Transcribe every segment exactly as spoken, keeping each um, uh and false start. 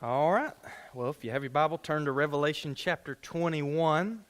All right. Well, if you have your Bible, turn to Revelation chapter twenty-one.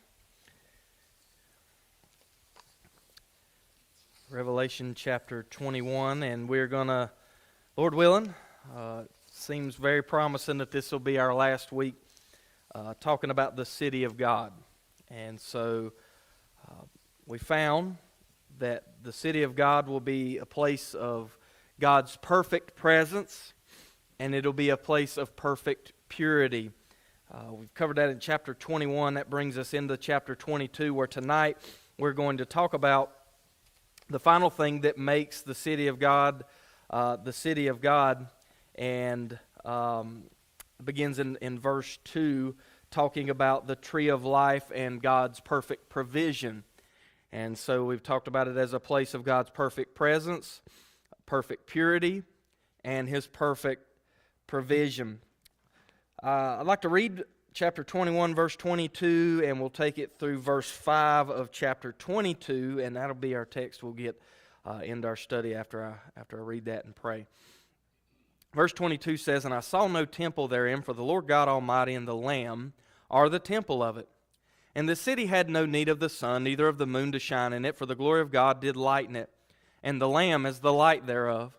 Revelation chapter twenty-one, and we're going to, Lord willing, uh, seems very promising that this will be our last week uh, talking about the city of God. And so uh, we found that the city of God will be a place of God's perfect presence, and it'll be a place of perfect purity. Uh, we've covered that in chapter twenty-one. That brings us into chapter twenty-two, where tonight we're going to talk about the final thing that makes the city of God uh, the city of God, and um, begins in, in verse two, talking about the tree of life and God's perfect provision. And so we've talked about it as a place of God's perfect presence, perfect purity, and His perfect provision. Uh, I'd like to read chapter twenty-one, verse twenty-two, and we'll take it through verse five of chapter twenty-two, and that'll be our text. We'll get uh, into our study after I, after I read that and pray. Verse twenty-two says, "And I saw no temple therein, for the Lord God Almighty and the Lamb are the temple of it. And the city had no need of the sun, neither of the moon to shine in it, for the glory of God did lighten it, and the Lamb is the light thereof.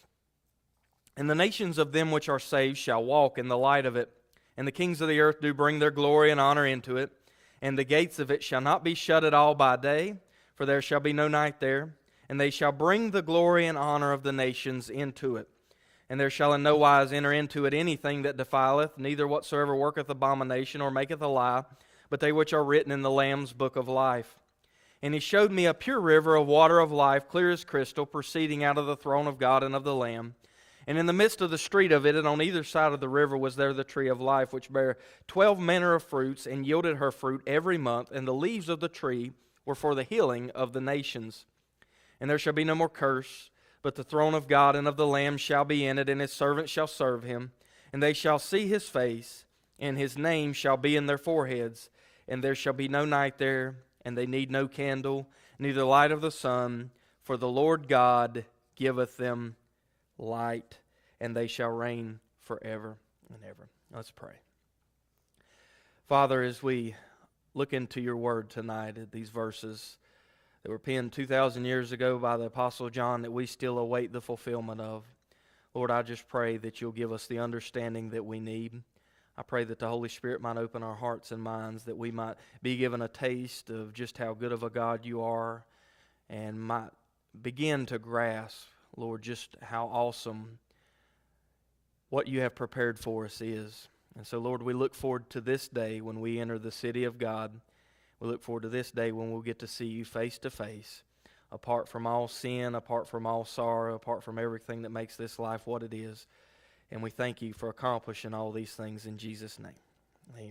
And the nations of them which are saved shall walk in the light of it. And the kings of the earth do bring their glory and honor into it. And the gates of it shall not be shut at all by day, for there shall be no night there. And they shall bring the glory and honor of the nations into it. And there shall in no wise enter into it anything that defileth, neither whatsoever worketh abomination or maketh a lie, but they which are written in the Lamb's book of life. And he showed me a pure river of water of life, clear as crystal, proceeding out of the throne of God and of the Lamb. And in the midst of the street of it, and on either side of the river, was there the tree of life, which bare twelve manner of fruits, and yielded her fruit every month. And the leaves of the tree were for the healing of the nations. And there shall be no more curse, but the throne of God and of the Lamb shall be in it, and His servants shall serve Him. And they shall see His face, and His name shall be in their foreheads. And there shall be no night there, and they need no candle, neither light of the sun, for the Lord God giveth them light, and they shall reign forever and ever." Let's pray. Father, as we look into your word tonight at these verses that were penned two thousand years ago by the Apostle John that we still await the fulfillment of, Lord, I just pray that you'll give us the understanding that we need. I pray that the Holy Spirit might open our hearts and minds, that we might be given a taste of just how good of a God you are, and might begin to grasp, Lord, just how awesome what you have prepared for us is. And so, Lord, we look forward to this day when we enter the city of God. We look forward to this day when we'll get to see you face to face, apart from all sin, apart from all sorrow, apart from everything that makes this life what it is. And we thank you for accomplishing all these things in Jesus' name. Amen.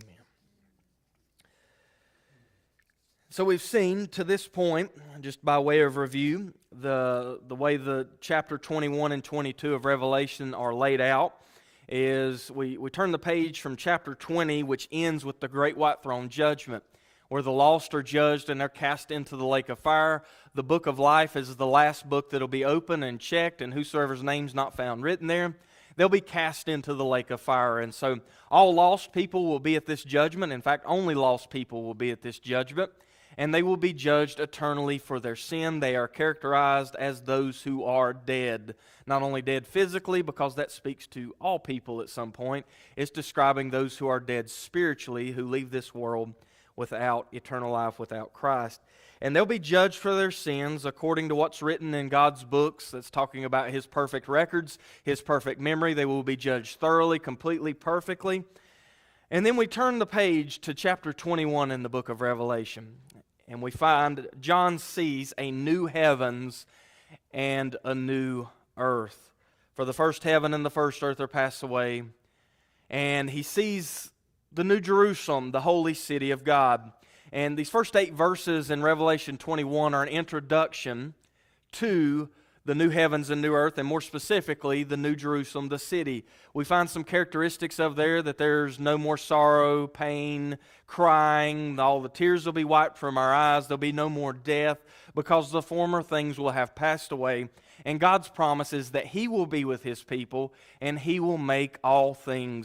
So we've seen to this point, just by way of review, the, the way the chapter twenty-one and twenty-two of Revelation are laid out is we, we turn the page from chapter twenty, which ends with the great white throne judgment, where the lost are judged and they're cast into the lake of fire. The book of life is the last book that will be opened and checked, and whosoever's name's not found written there, they'll be cast into the lake of fire. And so all lost people will be at this judgment. In fact, only lost people will be at this judgment. And they will be judged eternally for their sin. They are characterized as those who are dead. Not only dead physically, because that speaks to all people at some point. It's describing those who are dead spiritually, who leave this world without eternal life, without Christ. And they'll be judged for their sins according to what's written in God's books that's talking about His perfect records, His perfect memory. They will be judged thoroughly, completely, perfectly. And then we turn the page to chapter twenty-one in the book of Revelation. And we find John sees a new heavens and a new earth. For the first heaven and the first earth are passed away. And he sees the New Jerusalem, the holy city of God. And these first eight verses in Revelation twenty-one are an introduction to the new heavens and new earth, and more specifically, the New Jerusalem, the city. We find some characteristics of there, that there's no more sorrow, pain, crying. All the tears will be wiped from our eyes. There'll be no more death, because the former things will have passed away. And God's promise is that He will be with His people, and He will make all things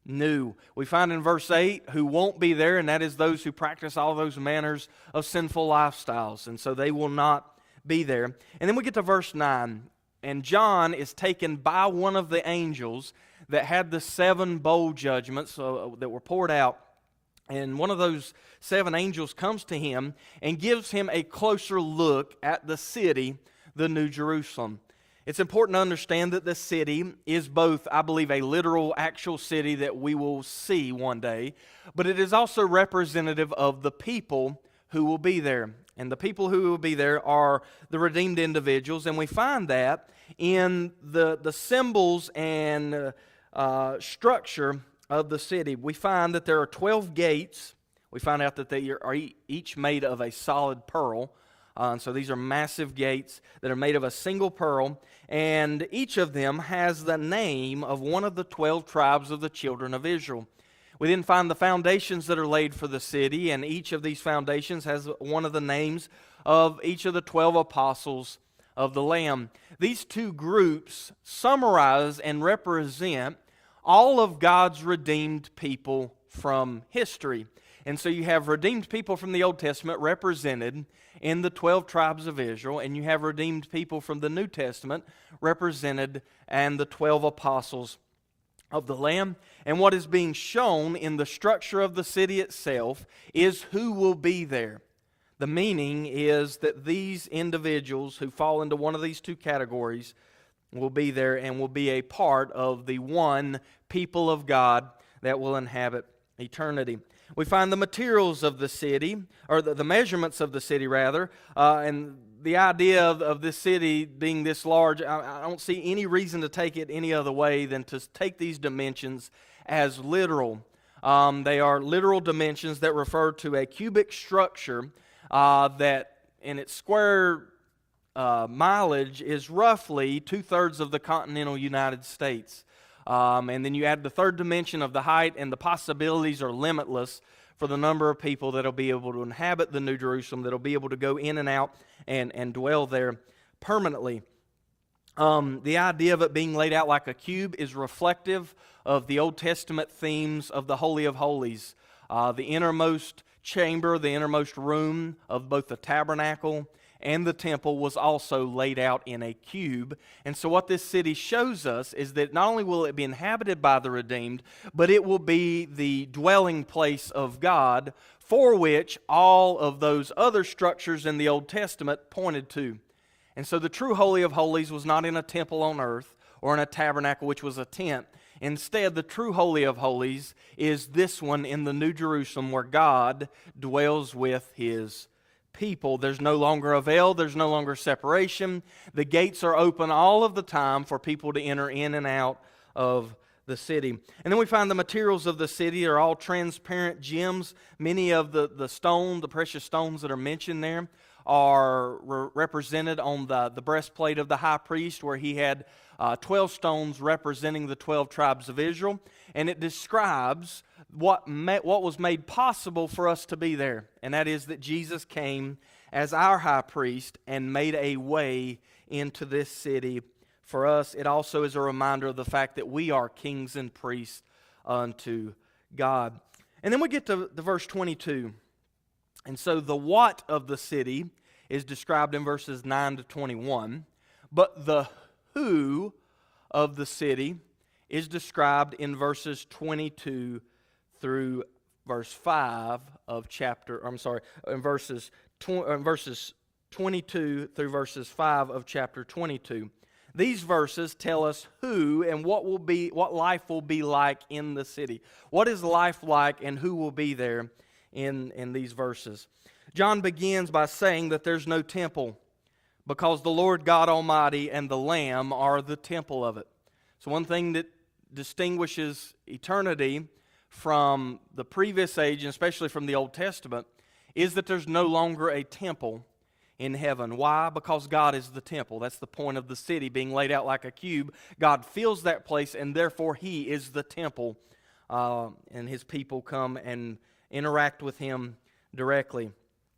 new. We find in verse eight who won't be there, and that is those who practice all those manners of sinful lifestyles, and so they will not be there. And then we get to verse nine, and John is taken by one of the angels that had the seven bowl judgments uh, that were poured out, and one of those seven angels comes to him and gives him a closer look at the city, the New Jerusalem. It's important to understand that the city is both, I believe, a literal, actual city that we will see one day, but it is also representative of the people who will be there. And the people who will be there are the redeemed individuals, and we find that in the, the symbols and uh, uh, structure of the city. We find that there are twelve gates. We find out that they are each made of a solid pearl. Uh, and so these are massive gates that are made of a single pearl, and each of them has the name of one of the twelve tribes of the children of Israel. We then find the foundations that are laid for the city, and each of these foundations has one of the names of each of the twelve apostles of the Lamb. These two groups summarize and represent all of God's redeemed people from history. And so you have redeemed people from the Old Testament represented in the twelve tribes of Israel, and you have redeemed people from the New Testament represented and the twelve apostles of the Lamb. And what is being shown in the structure of the city itself is who will be there. The meaning is that these individuals who fall into one of these two categories will be there and will be a part of the one people of God that will inhabit eternity. We find the materials of the city, or the, the measurements of the city rather, uh, and the idea of, of this city being this large, I, I don't see any reason to take it any other way than to take these dimensions as literal. Um, they are literal dimensions that refer to a cubic structure uh, that in its square uh, mileage is roughly two-thirds of the continental United States. Um, and then you add the third dimension of the height, and the possibilities are limitless for the number of people that will be able to inhabit the New Jerusalem, that will be able to go in and out and, and dwell there permanently. Um, the idea of it being laid out like a cube is reflective of the Old Testament themes of the Holy of Holies. Uh, the innermost chamber, the innermost room of both the tabernacle and the temple was also laid out in a cube. And so what this city shows us is that not only will it be inhabited by the redeemed, but it will be the dwelling place of God, for which all of those other structures in the Old Testament pointed to. And so the true Holy of Holies was not in a temple on earth or in a tabernacle, which was a tent. Instead, the true Holy of Holies is this one in the New Jerusalem, where God dwells with His people. There's no longer a veil, there's no longer separation. The gates are open all of the time for people to enter in and out of the city. And then we find the materials of the city are all transparent gems. Many of the, the stone, the precious stones that are mentioned there are re- represented on the, the breastplate of the high priest, where he had uh, twelve stones representing the twelve tribes of Israel. And it describes what ma- what was made possible for us to be there. And that is that Jesus came as our high priest and made a way into this city for us. It also is a reminder of the fact that we are kings and priests unto God. And then we get to the verse twenty-two. And so the what of the city is described in verses nine to twenty-one, but the who of the city is described in verses twenty-two through verse five of chapter, I'm sorry, in verses, tw- in verses twenty-two through verses five of chapter twenty-two. These verses tell us who and what will be, what life will be like in the city. What is life like and who will be there in, in these verses. John begins by saying that there's no temple because the Lord God Almighty and the Lamb are the temple of it. So one thing that distinguishes eternity from the previous age, and especially from the Old Testament, is that there's no longer a temple in heaven. Why? Because God is the temple. That's the point of the city being laid out like a cube. God fills that place, and therefore He is the temple, uh, and His people come and interact with Him directly.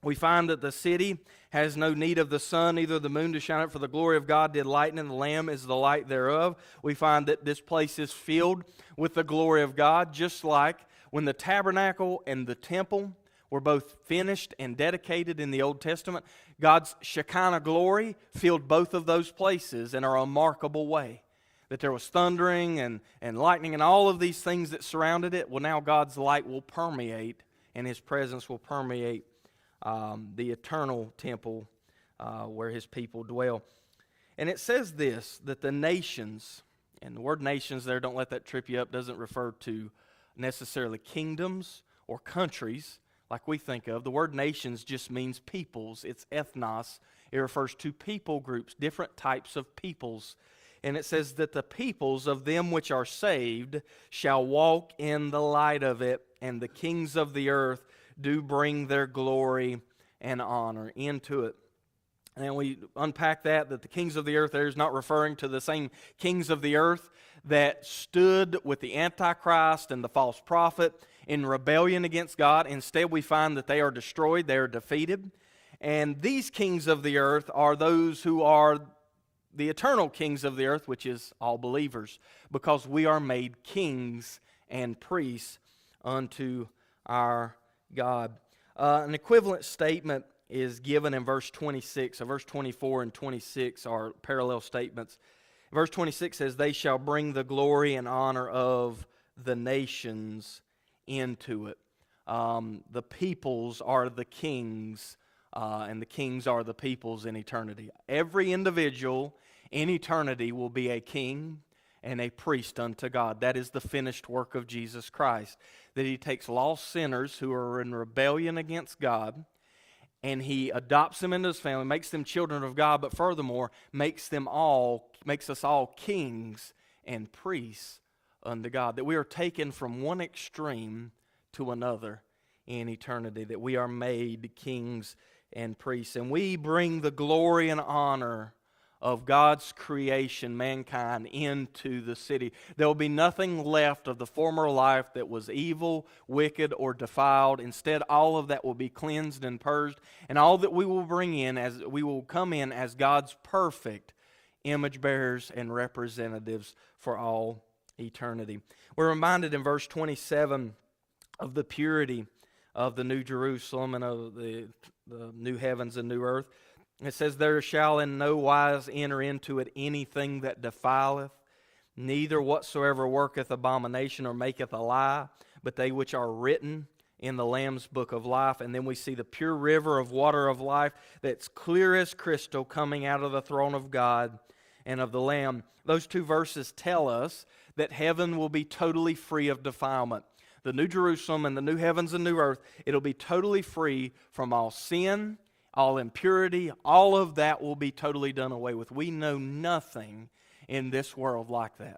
We find that the city has no need of the sun, neither the moon to shine it, for the glory of God did lighten, and the Lamb is the light thereof. We find that this place is filled with the glory of God, just like when the tabernacle and the temple were both finished and dedicated in the Old Testament. God's Shekinah glory filled both of those places in a remarkable way. That there was thundering and, and lightning and all of these things that surrounded it. Well, now God's light will permeate, and His presence will permeate Um, the eternal temple uh, where His people dwell. And it says this, that the nations, and the word nations there, don't let that trip you up, doesn't refer to necessarily kingdoms or countries like we think of. The word nations just means peoples. It's ethnos. It refers to people groups, different types of peoples. And it says that the peoples of them which are saved shall walk in the light of it, and the kings of the earth do bring their glory and honor into it. And we unpack that, that the kings of the earth there is not referring to the same kings of the earth that stood with the Antichrist and the false prophet in rebellion against God. Instead, we find that they are destroyed, they are defeated. And these kings of the earth are those who are the eternal kings of the earth, which is all believers, because we are made kings and priests unto our God. Uh, an equivalent statement is given in verse twenty-six. So verse twenty-four and twenty-six are parallel statements. Verse twenty-six says, "They shall bring the glory and honor of the nations into it." Um, the peoples are the kings, uh, and the kings are the peoples in eternity. Every individual in eternity will be a king and a priest unto God. That is the finished work of Jesus Christ. That He takes lost sinners who are in rebellion against God, and He adopts them into His family, makes them children of God, but furthermore, makes them all, makes us all kings and priests unto God. That we are taken from one extreme to another in eternity. That we are made kings and priests. And we bring the glory and honor of God's creation, mankind, into the city. There will be nothing left of the former life that was evil, wicked, or defiled. Instead, all of that will be cleansed and purged, and all that we will bring in, as we will come in as God's perfect image bearers and representatives for all eternity. We're reminded in verse twenty-seven of the purity of the New Jerusalem and of the, the new heavens and new earth. It says, "There shall in no wise enter into it anything that defileth, neither whatsoever worketh abomination or maketh a lie, but they which are written in the Lamb's book of life." And then we see the pure river of water of life that's clear as crystal coming out of the throne of God and of the Lamb. Those two verses tell us that heaven will be totally free of defilement. The New Jerusalem and the new heavens and new earth, it'll be totally free from all sin, all impurity. All of that will be totally done away with. We know nothing in this world like that.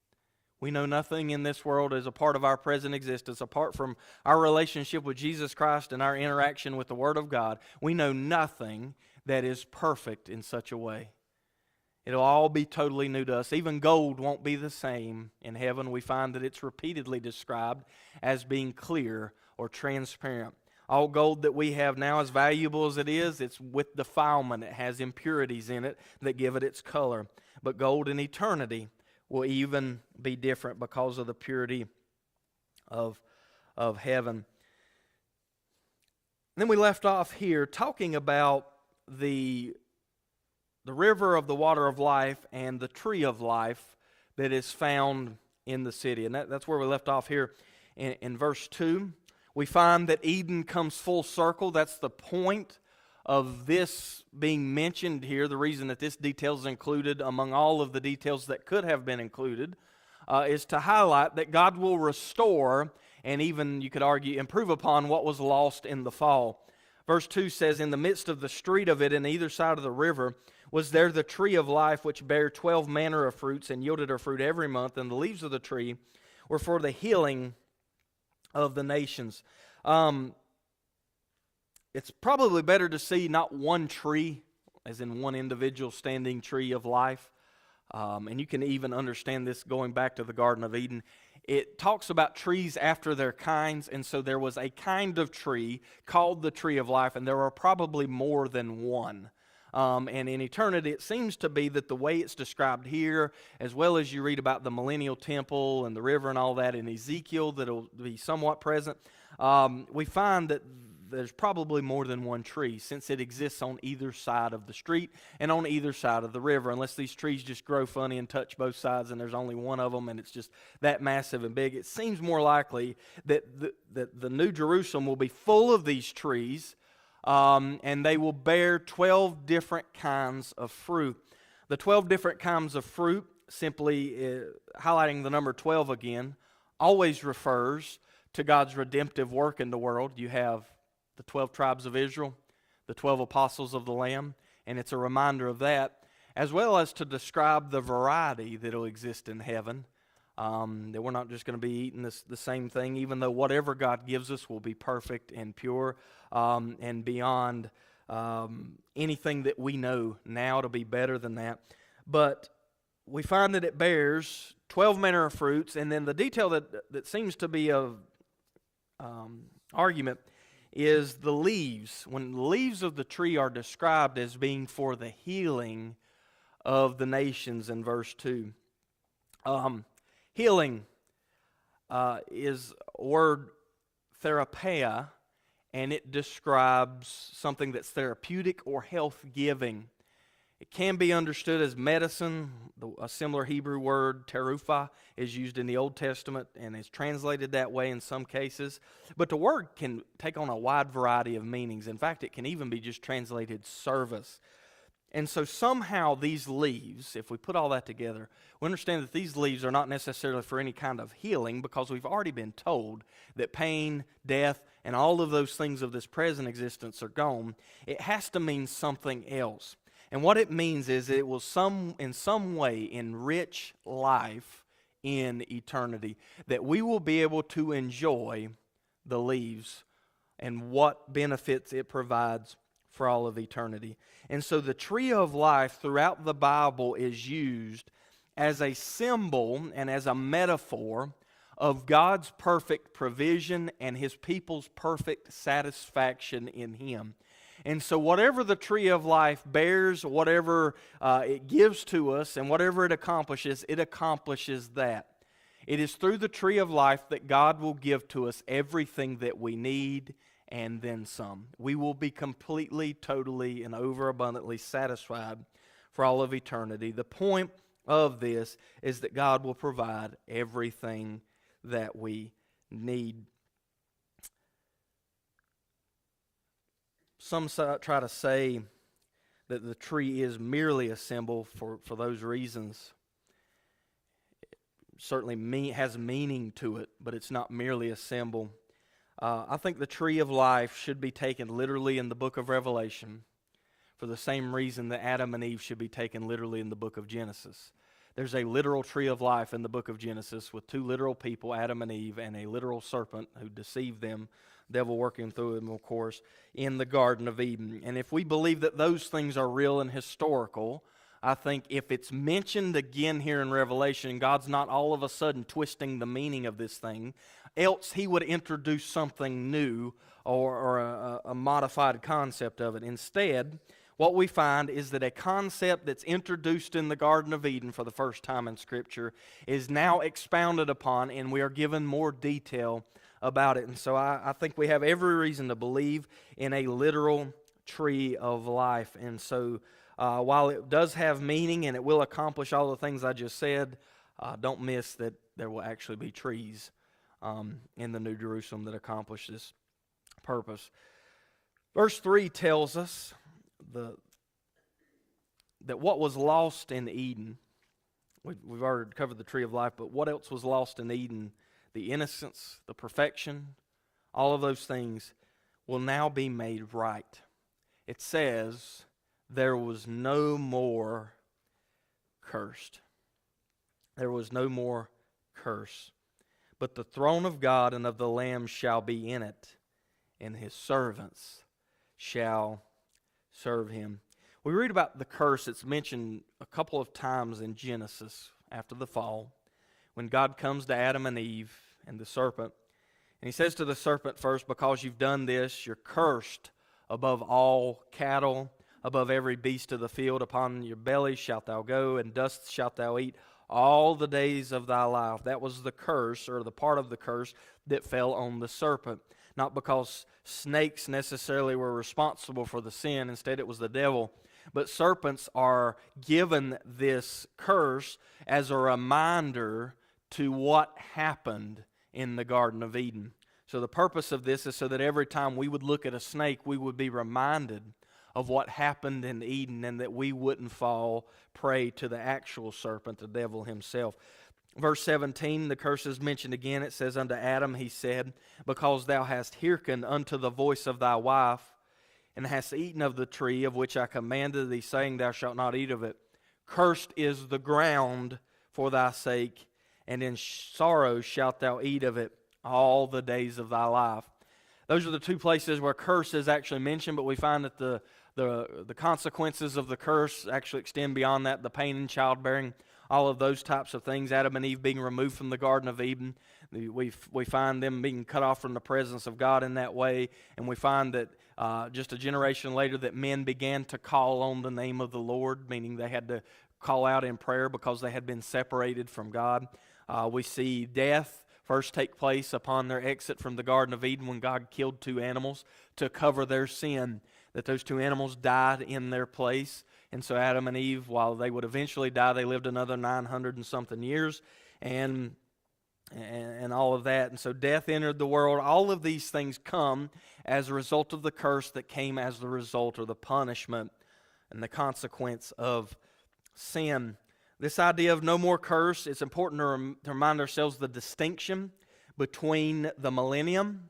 We know nothing in this world as a part of our present existence, apart from our relationship with Jesus Christ and our interaction with the Word of God. We know nothing that is perfect in such a way. It'll all be totally new to us. Even gold won't be the same in heaven. We find that it's repeatedly described as being clear or transparent. All gold that we have now, as valuable as it is, it's with defilement. It has impurities in it that give it its color. But gold in eternity will even be different because of the purity of, of heaven. And then we left off here talking about the, the river of the water of life and the tree of life that is found in the city. And that, that's where we left off here in, in verse two. We find that Eden comes full circle. That's the point of this being mentioned here. The reason that this detail is included among all of the details that could have been included uh, is to highlight that God will restore and even, you could argue, improve upon what was lost in the fall. Verse two says, "In the midst of the street of it, in either side of the river, was there the tree of life, which bare twelve manner of fruits, and yielded her fruit every month, and the leaves of the tree were for the healing of the nations." Um, it's probably better to see not one tree, as in one individual standing tree of life. Um, and you can even understand this going back to the Garden of Eden. it talks about trees after their kinds, and so there was a kind of tree called the tree of life, and there are probably more than one. Um, and in eternity, it seems to be that the way it's described here, as well as you read about the millennial temple and the river and all that in Ezekiel, that'll be somewhat present, um, we find that there's probably more than one tree, since it exists on either side of the street and on either side of the river, unless these trees just grow funny and touch both sides and there's only one of them and it's just that massive and big. It seems more likely that the, that the New Jerusalem will be full of these trees, um, and they will bear twelve different kinds of fruit. The twelve different kinds of fruit, simply uh, highlighting the number twelve again, always refers to God's redemptive work in the world. You have the twelve tribes of Israel, the twelve apostles of the Lamb, and it's a reminder of that, as well as to describe the variety that will exist in heaven, um, that we're not just going to be eating this, the same thing, even though whatever God gives us will be perfect and pure, um, and beyond um, anything that we know now to be better than that. But we find that it bears twelve manner of fruits, and then the detail that, that seems to be of um, argument is the leaves. When the leaves of the tree are described as being for the healing of the nations in verse two. Um, healing uh, is a word therapia, and it describes something that's therapeutic or health-giving. It can be understood as medicine. A similar Hebrew word, terufa, is used in the Old Testament and is translated that way in some cases. But the word can take on a wide variety of meanings. In fact, it can even be just translated service. And so somehow these leaves, if we put all that together, we understand that these leaves are not necessarily for any kind of healing, because we've already been told that pain, death, and all of those things of this present existence are gone. It has to mean something else. And what it means is it will some in some way enrich life in eternity, that we will be able to enjoy the leaves and what benefits it provides for all of eternity. And so the tree of life throughout the Bible is used as a symbol and as a metaphor of God's perfect provision and His people's perfect satisfaction in Him. And so whatever the tree of life bears, whatever uh, it gives to us, and whatever it accomplishes, it accomplishes that. It is through the tree of life that God will give to us everything that we need and then some. We will be completely, totally, and overabundantly satisfied for all of eternity. The point of this is that God will provide everything that we need. Some try to say that the tree is merely a symbol for, for those reasons. It certainly mean, has meaning to it, but it's not merely a symbol. Uh, I think the tree of life should be taken literally in the book of Revelation, for the same reason that Adam and Eve should be taken literally in the book of Genesis. There's a literal tree of life in the book of Genesis with two literal people, Adam and Eve, and a literal serpent who deceived them, devil working through them, of course, in the Garden of Eden. And if we believe that those things are real and historical, I think if it's mentioned again here in Revelation, God's not all of a sudden twisting the meaning of this thing, else He would introduce something new or, or a, a modified concept of it. Instead, what we find is that a concept that's introduced in the Garden of Eden for the first time in Scripture is now expounded upon, and we are given more detail about it. And so I, I think we have every reason to believe in a literal tree of life. And so uh, while it does have meaning and it will accomplish all the things I just said, uh, don't miss that there will actually be trees um, in the New Jerusalem that accomplish this purpose. Verse three tells us the that what was lost in Eden, we've, we've already covered the tree of life, but what else was lost in Eden? The innocence, the perfection, all of those things will now be made right. It says there was no more cursed. There was no more curse. But the throne of God and of the Lamb shall be in it, and His servants shall serve Him. We read about the curse. It's mentioned a couple of times in Genesis after the fall. when God comes to Adam and Eve and the serpent. And he says to the serpent first, because you've done this, you're cursed above all cattle, above every beast of the field. Upon your belly shalt thou go, and dust shalt thou eat all the days of thy life. That was the curse, or the part of the curse that fell on the serpent. Not because snakes necessarily were responsible for the sin. Instead, it was the devil. But serpents are given this curse as a reminder to what happened in the Garden of Eden. So the purpose of this is so that every time we would look at a snake, we would be reminded of what happened in Eden, and that we wouldn't fall prey to the actual serpent, the devil himself. Verse seventeen, the curse is mentioned again. It says, unto Adam he said, because thou hast hearkened unto the voice of thy wife, and hast eaten of the tree of which I commanded thee, saying, thou shalt not eat of it. Cursed is the ground for thy sake, and in sorrow shalt thou eat of it all the days of thy life. Those are the two places where curse is actually mentioned, but we find that the, the, the consequences of the curse actually extend beyond that, the pain in childbearing, all of those types of things. Adam and Eve being removed from the Garden of Eden, we we find them being cut off from the presence of God in that way, and we find that uh, just a generation later that men began to call on the name of the Lord, meaning they had to call out in prayer because they had been separated from God. Uh, we see death first take place upon their exit from the Garden of Eden when God killed two animals to cover their sin, that those two animals died in their place. And so Adam and Eve, while they would eventually die, they lived another nine hundred and something years, and, and, and all of that. And so death entered the world. All of these things come as a result of the curse that came as the result or the punishment and the consequence of sin. This idea of no more curse, it's important to, rem- to remind ourselves the distinction between the millennium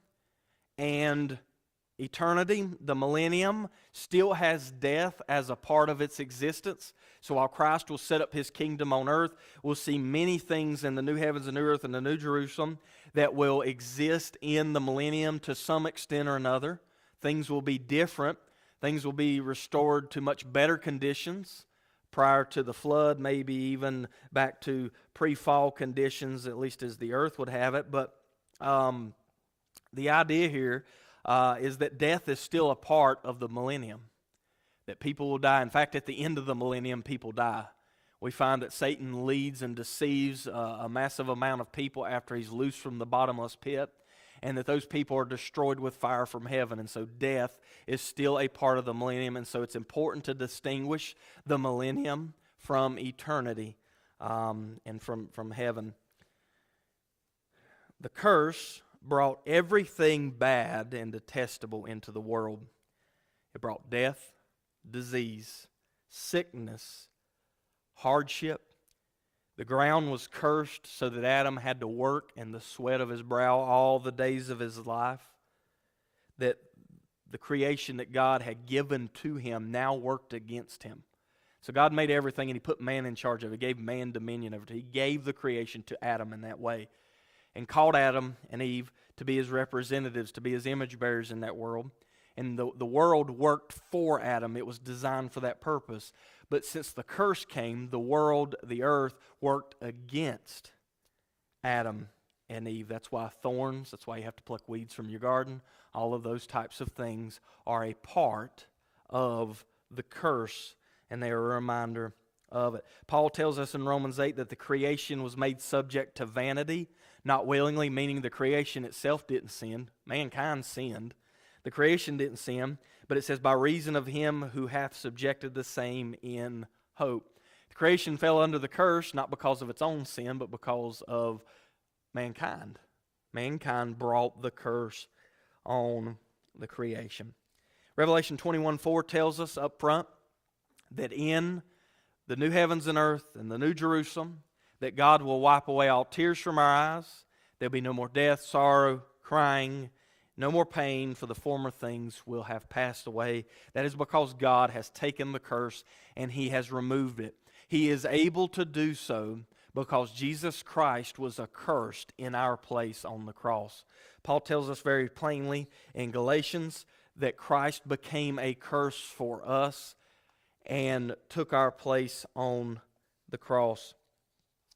and eternity. The millennium still has death as a part of its existence. So while Christ will set up his kingdom on earth, we'll see many things in the new heavens and new earth and the new Jerusalem that will exist in the millennium to some extent or another. Things will be different. Things will be restored to much better conditions prior to the flood, maybe even back to pre-fall conditions, at least as the earth would have it. But um, the idea here uh, is that death is still a part of the millennium, that people will die. In fact, at the end of the millennium, people die. We find that Satan leads and deceives uh, a massive amount of people after he's loosed from the bottomless pit, and that those people are destroyed with fire from heaven. And so death is still a part of the millennium, and so it's important to distinguish the millennium from eternity um, and from, from heaven. The curse brought everything bad and detestable into the world. It brought death, disease, sickness, hardship. The ground was cursed so that Adam had to work in the sweat of his brow all the days of his life. That the creation that God had given to him now worked against him. So God made everything and he put man in charge of it. He gave man dominion over it. He gave the creation to Adam in that way, and called Adam and Eve to be his representatives, to be his image bearers in that world. And the, the world worked for Adam. It was designed for that purpose. But since the curse came, the world, the earth, worked against Adam and Eve. That's why thorns, that's why you have to pluck weeds from your garden. All of those types of things are a part of the curse, and they are a reminder of it. Paul tells us in Romans eight that the creation was made subject to vanity, not willingly, meaning the creation itself didn't sin. Mankind sinned. The creation didn't sin, but it says, by reason of him who hath subjected the same in hope. The creation fell under the curse, not because of its own sin, but because of mankind. Mankind brought the curse on the creation. Revelation twenty-one four tells us up front that in the new heavens and earth and the new Jerusalem, that God will wipe away all tears from our eyes. There'll be no more death, sorrow, crying, no more pain, for the former things will have passed away. That is because God has taken the curse and he has removed it. He is able to do so because Jesus Christ was accursed in our place on the cross. Paul tells us very plainly in Galatians that Christ became a curse for us and took our place on the cross.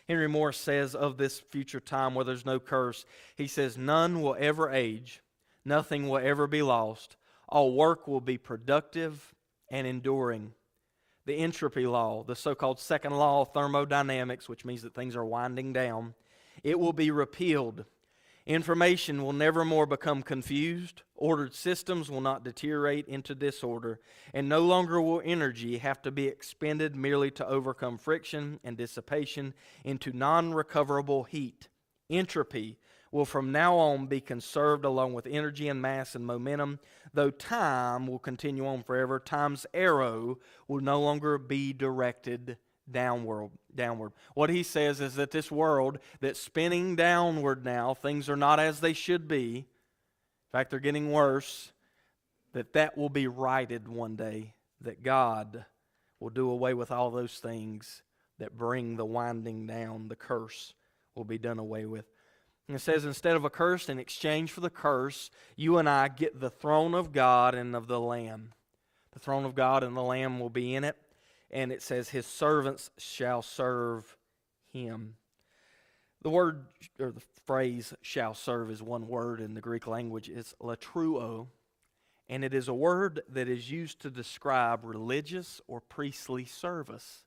Henry Morris says of this future time where there's no curse, he says, none will ever age, nothing will ever be lost, all work will be productive and enduring. The entropy law, the so-called second law of thermodynamics, which means that things are winding down, it will be repealed. Information will never more become confused, ordered systems will not deteriorate into disorder, and no longer will energy have to be expended merely to overcome friction and dissipation into non-recoverable heat. Entropy will from now on be conserved along with energy and mass and momentum, though time will continue on forever. Time's arrow will no longer be directed downward. Downward. What he says is that this world that's spinning downward now, things are not as they should be. In fact, they're getting worse. That that will be righted one day. That God will do away with all those things that bring the winding down. The curse will be done away with. And it says, instead of a curse, in exchange for the curse, you and I get the throne of God and of the Lamb. The throne of God and the Lamb will be in it. And it says, his servants shall serve him. The word, or the phrase, shall serve is one word in the Greek language. It's latruo. And it is a word that is used to describe religious or priestly service.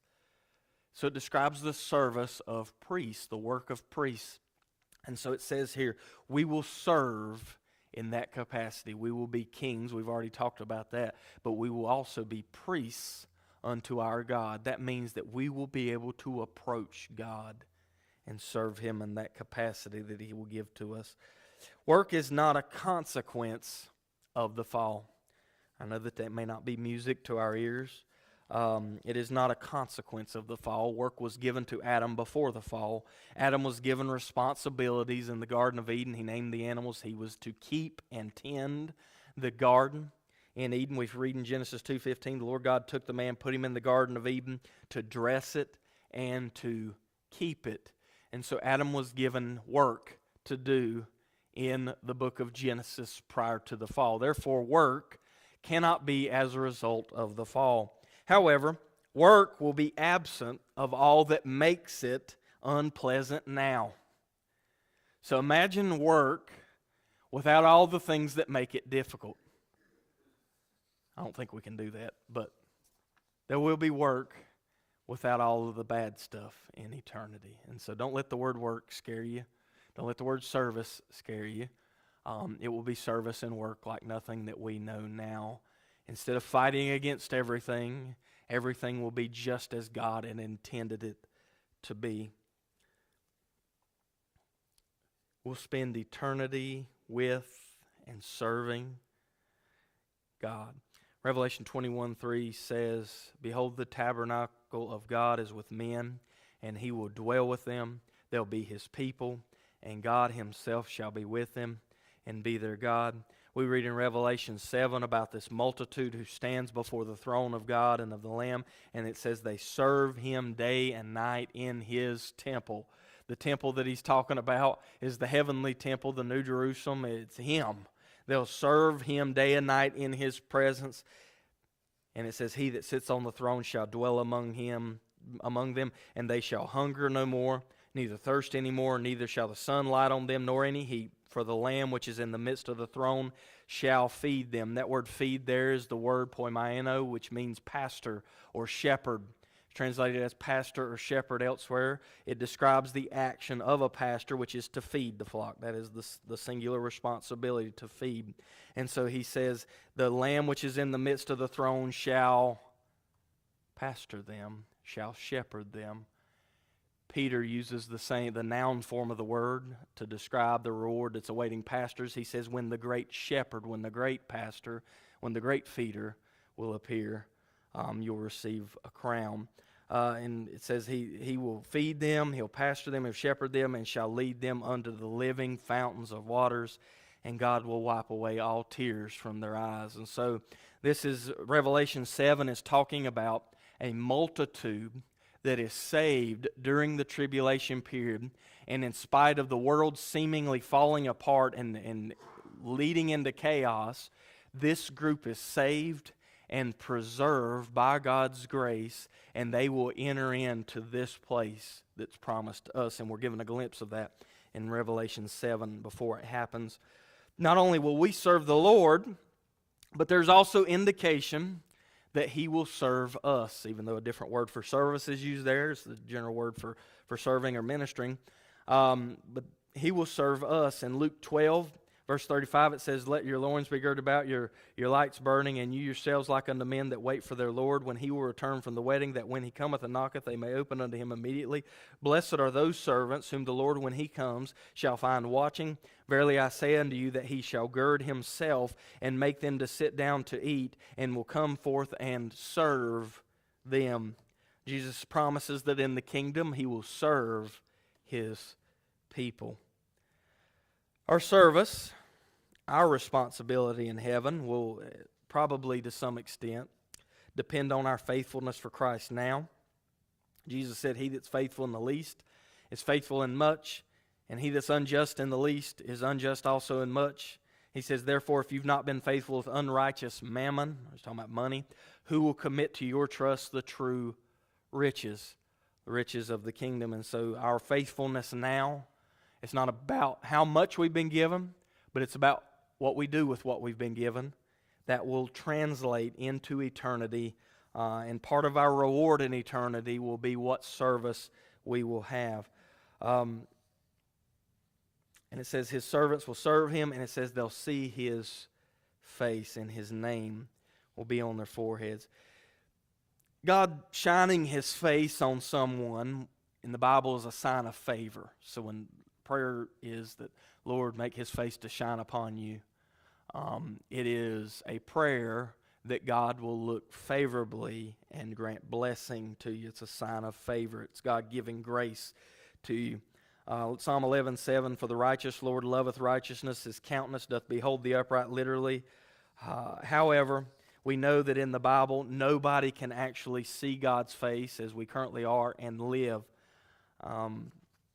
So it describes the service of priests, the work of priests. And so it says here, we will serve in that capacity. We will be kings. We've already talked about that. But we will also be priests unto our God. That means that we will be able to approach God and serve Him in that capacity that He will give to us. Work is not a consequence of the fall. I know that that may not be music to our ears. Um, it is not a consequence of the fall. Work was given to Adam before the fall. Adam was given responsibilities in the Garden of Eden. He named the animals. He was to keep and tend the garden in Eden. We read in Genesis two fifteen, the Lord God took the man, put him in the Garden of Eden to dress it and to keep it. And so Adam was given work to do in the book of Genesis prior to the fall. Therefore, work cannot be as a result of the fall. However, work will be absent of all that makes it unpleasant now. So imagine work without all the things that make it difficult. I don't think we can do that, but there will be work without all of the bad stuff in eternity. And so don't let the word work scare you. Don't let the word service scare you. Um, it will be service and work like nothing that we know now. Instead of fighting against everything, everything will be just as God had intended it to be. We'll spend eternity with and serving God. Revelation twenty-one three says, behold, the tabernacle of God is with men, and He will dwell with them. They'll be His people, and God Himself shall be with them and be their God. We read in Revelation seven about this multitude who stands before the throne of God and of the Lamb, and it says they serve Him day and night in His temple. The temple that He's talking about is the heavenly temple, the New Jerusalem. It's Him. They'll serve Him day and night in His presence. And it says, he that sits on the throne shall dwell among him, among them, and they shall hunger no more, neither thirst any more, neither shall the sun light on them, nor any heat. For the Lamb which is in the midst of the throne shall feed them. That word feed there is the word poimaino, which means pastor or shepherd. It's translated as pastor or shepherd elsewhere. It describes the action of a pastor, which is to feed the flock. That is the, the singular responsibility, to feed. And so he says, the Lamb which is in the midst of the throne shall pastor them, shall shepherd them. Peter uses the same, the noun form of the word to describe the reward that's awaiting pastors. He says, when the great shepherd, when the great pastor, when the great feeder will appear, um, you'll receive a crown. Uh, and it says he, he will feed them, He'll pasture them, He'll shepherd them, and shall lead them unto the living fountains of waters, and God will wipe away all tears from their eyes. And so this is, Revelation seven is talking about a multitude that is saved during the tribulation period, and in spite of the world seemingly falling apart and, and leading into chaos, this group is saved and preserved by God's grace, and they will enter into this place that's promised to us. And we're given a glimpse of that in Revelation seven before it happens. Not only will we serve the Lord, but there's also indication that He will serve us, even though a different word for service is used there. It's the general word for, for serving or ministering. Um, but He will serve us. In Luke twelve, verse thirty-five, it says, "Let your loins be girded about, your, your lights burning, and you yourselves like unto men that wait for their Lord, when He will return from the wedding, that when He cometh and knocketh, they may open unto Him immediately. Blessed are those servants whom the Lord, when He comes, shall find watching. Verily I say unto you, that He shall gird Himself, and make them to sit down to eat, and will come forth and serve them." Jesus promises that in the kingdom He will serve His people. Our service, our responsibility in heaven will probably to some extent depend on our faithfulness for Christ now. Jesus said, "He that's faithful in the least is faithful in much, and he that's unjust in the least is unjust also in much." He says, "Therefore, if you've not been faithful with unrighteous mammon," I was talking about money, "who will commit to your trust the true riches, the riches of the kingdom?" And so our faithfulness now, it's not about how much we've been given, but it's about what we do with what we've been given that will translate into eternity. Uh, and part of our reward in eternity will be what service we will have. Um, and it says His servants will serve Him, and it says they'll see His face, and His name will be on their foreheads. God shining His face on someone in the Bible is a sign of favor. So when prayer is that, "Lord, make His face to shine upon you," Um, it is a prayer that God will look favorably and grant blessing to you. It's a sign of favor. It's God giving grace to you. Uh, Psalm eleven seven, "For the righteous Lord loveth righteousness, His countenance doth behold the upright," literally. Uh, however, we know that in the Bible, nobody can actually see God's face as we currently are and live. Um,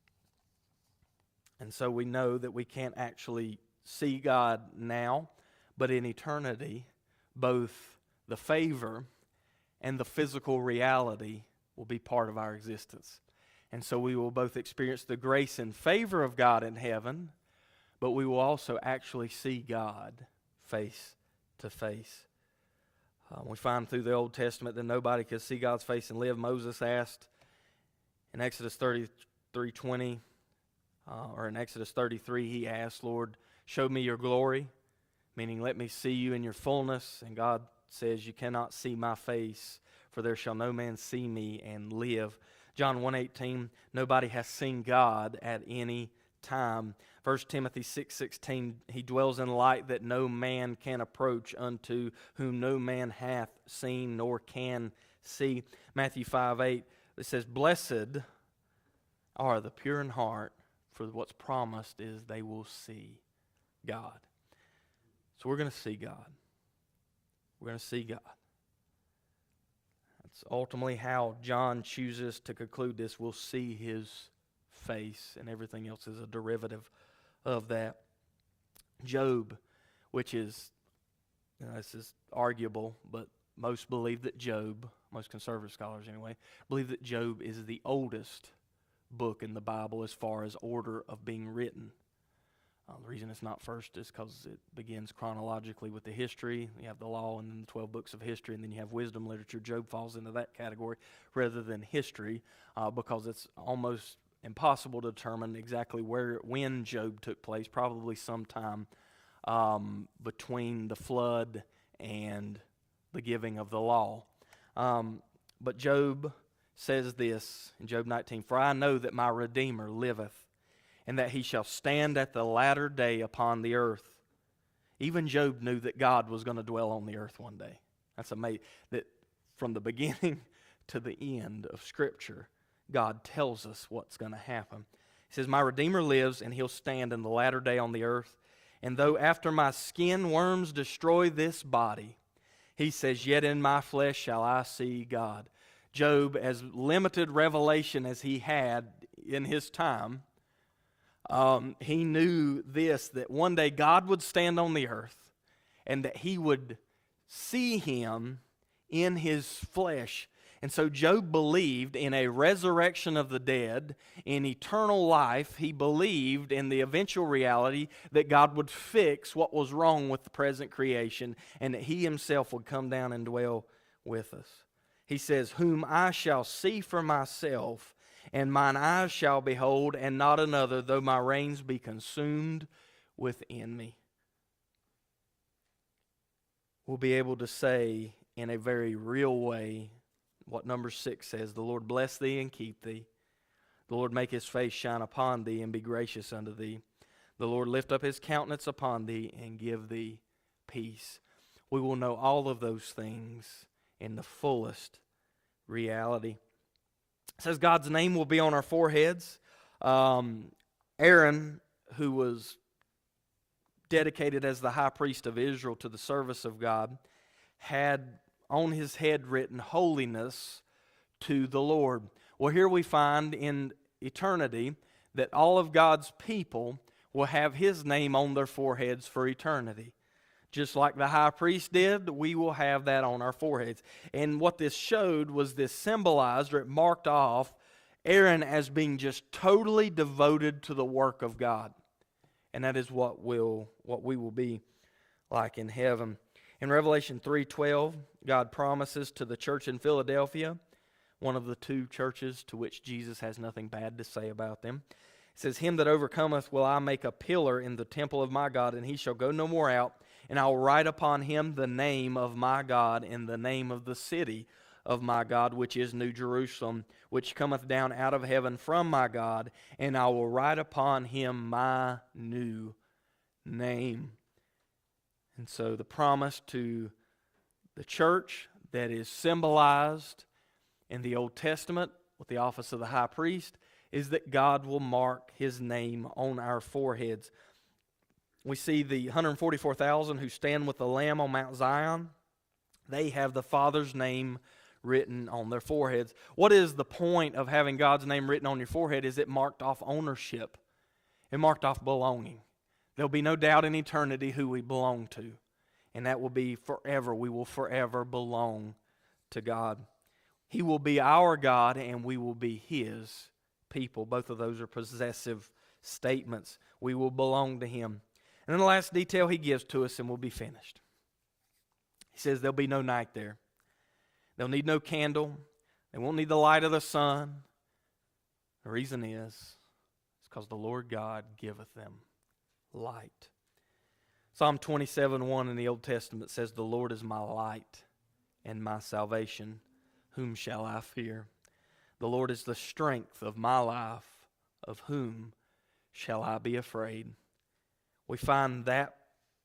and so we know that we can't actually see God now, but in eternity, both the favor and the physical reality will be part of our existence. And so we will both experience the grace and favor of God in heaven, but we will also actually see God face to face. Uh, we find through the Old Testament that nobody could see God's face and live. Moses asked in Exodus thirty-three twenty, uh, or in Exodus thirty-three, he asked, "Lord, show me your glory," meaning let me see you in your fullness. And God says, "You cannot see my face, for there shall no man see me and live." John one eighteen, nobody has seen God at any time. First Timothy six sixteen, "He dwells in light that no man can approach, unto whom no man hath seen nor can see." Matthew five eight, it says, "Blessed are the pure in heart, for what's promised is they will see God." So we're going to see God. We're going to see God. That's ultimately how John chooses to conclude this. We'll see His face, and everything else is a derivative of that. Job, which is, you know, this is arguable, but most believe that Job, most conservative scholars anyway, believe that Job is the oldest book in the Bible as far as order of being written. Uh, the reason it's not first is because it begins chronologically with the history. You have the law and then the twelve books of history, and then you have wisdom literature. Job falls into that category rather than history, uh, because it's almost impossible to determine exactly where, when Job took place, probably sometime um, between the flood and the giving of the law. Um, but Job says this in Job nineteen, "For I know that my Redeemer liveth, and that He shall stand at the latter day upon the earth." Even Job knew that God was going to dwell on the earth one day. That's amazing. That from the beginning to the end of Scripture, God tells us what's going to happen. He says, "My Redeemer lives, and He'll stand in the latter day on the earth. And though after my skin worms destroy this body," He says, "yet in my flesh shall I see God." Job, as limited revelation as he had in his time, Um, he knew this, that one day God would stand on the earth and that He would see him in his flesh. And so Job believed in a resurrection of the dead, in eternal life. He believed in the eventual reality that God would fix what was wrong with the present creation and that he himself would come down and dwell with us. He says, "Whom I shall see for myself, and mine eyes shall behold, and not another, though my reins be consumed within me." We'll be able to say in a very real way what number six says: "The Lord bless thee and keep thee. The Lord make his face shine upon thee and be gracious unto thee. The Lord lift up his countenance upon thee and give thee peace." We will know all of those things in the fullest reality. It says God's name will be on our foreheads. Um, Aaron, who was dedicated as the high priest of Israel to the service of God, had on his head written "Holiness to the Lord." Well, here we find in eternity that all of God's people will have his name on their foreheads for eternity. Just like the high priest did, we will have that on our foreheads. And what this showed was this symbolized, or it marked off, Aaron as being just totally devoted to the work of God. And that is what will what we will be like in heaven. In Revelation three twelve, God promises to the church in Philadelphia, one of the two churches to which Jesus has nothing bad to say about them. It says, "Him that overcometh will I make a pillar in the temple of my God, and he shall go no more out. And I will write upon him the name of my God and the name of the city of my God, which is New Jerusalem, which cometh down out of heaven from my God. And I will write upon him my new name." And so the promise to the church that is symbolized in the Old Testament with the office of the high priest is that God will mark his name on our foreheads. We see the one hundred forty-four thousand who stand with the Lamb on Mount Zion. They have the Father's name written on their foreheads. What is the point of having God's name written on your forehead? Is it marked off ownership. It marked off belonging. There'll be no doubt in eternity who we belong to. And that will be forever. We will forever belong to God. He will be our God and we will be his people. Both of those are possessive statements. We will belong to him. And then the last detail he gives to us, and we'll be finished. He says there'll be no night there. They'll need no candle. They won't need the light of the sun. The reason is, it's because the Lord God giveth them light. Psalm twenty-seven one in the Old Testament says, "The Lord is my light and my salvation. Whom shall I fear? The Lord is the strength of my life. Of whom shall I be afraid?" We find that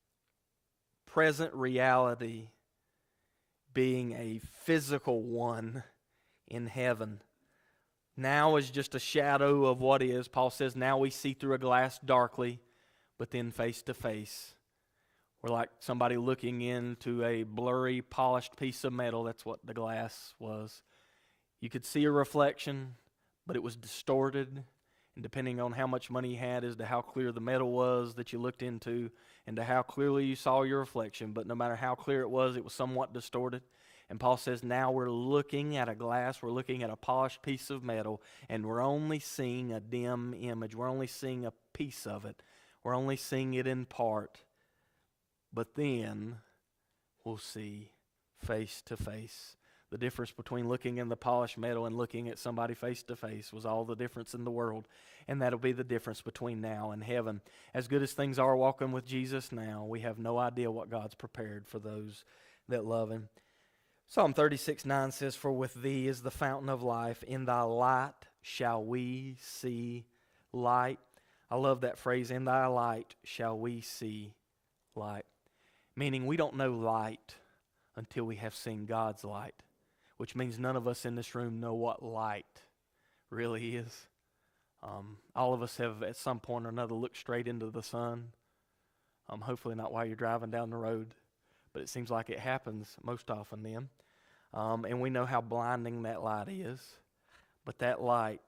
present reality being a physical one in heaven. Now is just a shadow of what is. Paul says, now we see through a glass darkly, but then face to face. We're like somebody looking into a blurry, polished piece of metal. That's what the glass was. You could see a reflection, but it was distorted. And depending on how much money you had as to how clear the metal was that you looked into and to how clearly you saw your reflection. But no matter how clear it was, it was somewhat distorted. And Paul says now we're looking at a glass, we're looking at a polished piece of metal, and we're only seeing a dim image. We're only seeing a piece of it. We're only seeing it in part. But then we'll see face to face. The difference between looking in the polished metal and looking at somebody face to face was all the difference in the world. And that'll be the difference between now and heaven. As good as things are walking with Jesus now, we have no idea what God's prepared for those that love him. Psalm thirty-six nine says, "For with thee is the fountain of life. In thy light shall we see light." I love that phrase, "In thy light shall we see light." Meaning we don't know light until we have seen God's light. Which means none of us in this room know what light really is. Um, all of us have at some point or another looked straight into the sun. Um, hopefully not while you're driving down the road. But it seems like it happens most often then. Um, and we know how blinding that light is. But that light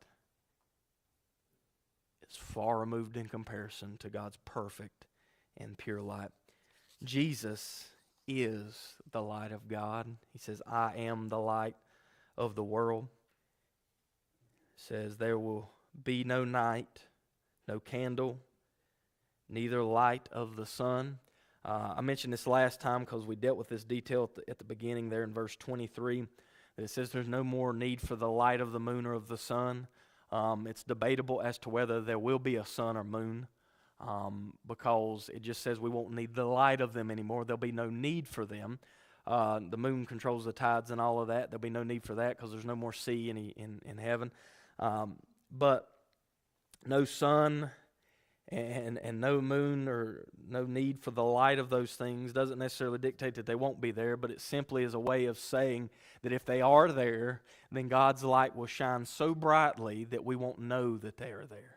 is far removed in comparison to God's perfect and pure light. Jesus is the light of God. He says, I am the light of the world. He says, there will be no night, no candle, neither light of the sun. Uh, I mentioned this last time because we dealt with this detail at the, at the beginning there in verse twenty-three. That it says there's no more need for the light of the moon or of the sun. Um, it's debatable as to whether there will be a sun or moon. Um, because it just says we won't need the light of them anymore. There'll be no need for them. Uh, the moon controls the tides and all of that. There'll be no need for that because there's no more sea in, in, in heaven. Um, but no sun and, and no moon or no need for the light of those things doesn't necessarily dictate that they won't be there, but it simply is a way of saying that if they are there, then God's light will shine so brightly that we won't know that they are there.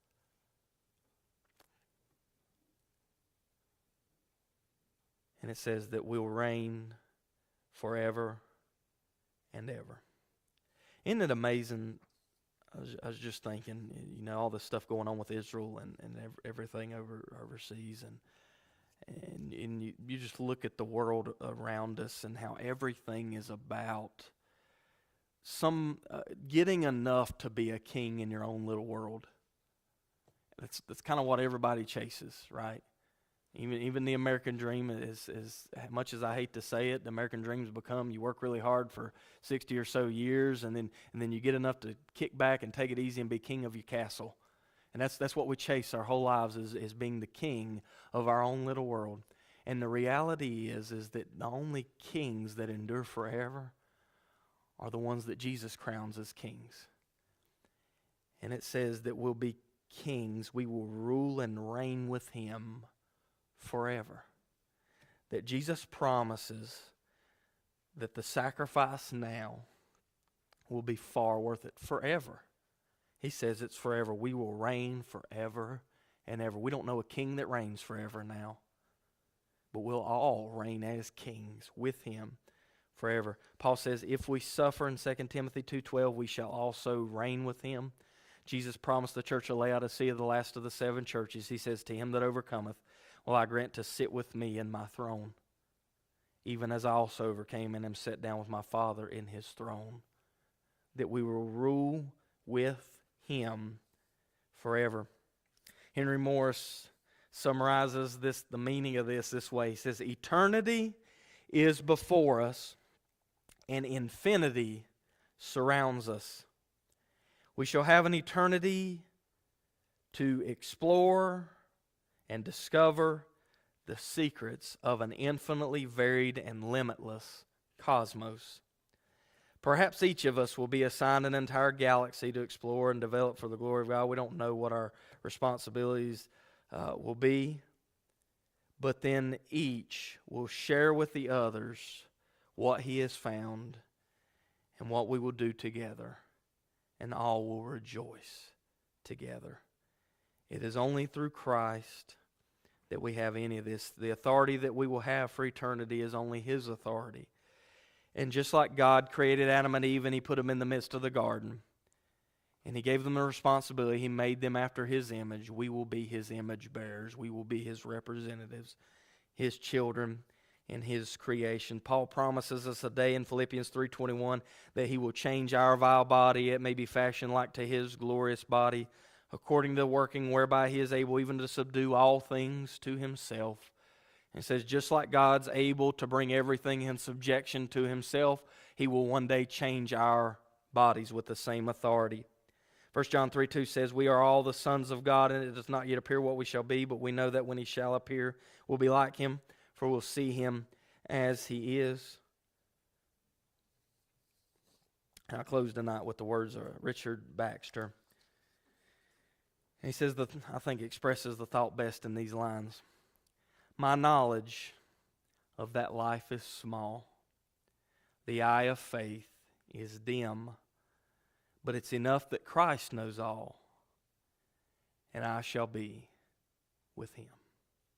And it says that we'll reign forever and ever. Isn't it amazing? I was, I was just thinking, you know, all this stuff going on with Israel and, and everything over overseas. And and, and you, you just look at the world around us and how everything is about some uh, getting enough to be a king in your own little world. That's, that's kind of what everybody chases, right? Even even the American dream is, is, as much as I hate to say it, the American dream's become you work really hard for sixty or so years and then and then you get enough to kick back and take it easy and be king of your castle. And that's that's what we chase our whole lives is, is being the king of our own little world. And the reality is, is that the only kings that endure forever are the ones that Jesus crowns as kings. And it says that we'll be kings, we will rule and reign with Him forever. That Jesus promises that the sacrifice now will be far worth it forever. He says it's forever. We will reign forever and ever. We don't know a king that reigns forever now, but we'll all reign as kings with Him forever. Paul says if we suffer in Second Timothy two twelve, we shall also reign with Him. Jesus promised the church of Laodicea, the last of the seven churches, He says, to him that overcometh, will I grant to sit with me in my throne, even as I also overcame and am set down with my Father in His throne. That we will rule with Him forever. Henry Morris summarizes this, the meaning of this this way. He says, eternity is before us and infinity surrounds us. We shall have an eternity to explore and discover the secrets of an infinitely varied and limitless cosmos. Perhaps each of us will be assigned an entire galaxy to explore and develop for the glory of God. We don't know what our responsibilities uh, will be, but then each will share with the others what he has found and what we will do together, and all will rejoice together. It is only through Christ that we have any of this. The authority that we will have for eternity is only His authority. And just like God created Adam and Eve and He put them in the midst of the garden, and He gave them a responsibility, He made them after His image. We will be His image bearers. We will be His representatives, His children, in His creation. Paul promises us a day in Philippians three twenty-one that He will change our vile body. It may be fashioned like to His glorious body, according to the working whereby He is able even to subdue all things to Himself. And it says, just like God's able to bring everything in subjection to Himself, He will one day change our bodies with the same authority. First John three two says, we are all the sons of God, and it does not yet appear what we shall be, but we know that when He shall appear, we'll be like Him, for we'll see Him as He is. And I close tonight with the words of Richard Baxter. He says, that I think expresses the thought best in these lines. My knowledge of that life is small. The eye of faith is dim. But it's enough that Christ knows all. And I shall be with Him.